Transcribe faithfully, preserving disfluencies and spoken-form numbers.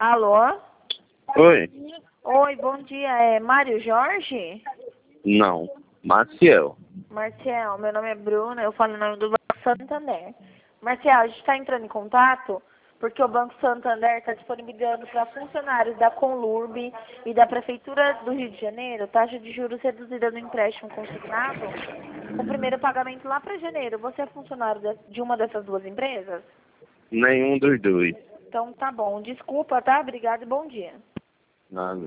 Alô? Oi? Oi, bom dia. É Mário Jorge? Não. Maciel. Marcial, meu nome é Bruna, eu falo em nome do Banco Santander. Marcial, a gente está entrando em contato porque o Banco Santander está disponibilizando para funcionários da Conlurb e da Prefeitura do Rio de Janeiro taxa de juros reduzida no empréstimo consignado com o primeiro pagamento lá para janeiro. Você é funcionário de uma dessas duas empresas? Nenhum dos dois. Então tá bom. Desculpa, tá? Obrigada e bom dia. Nada.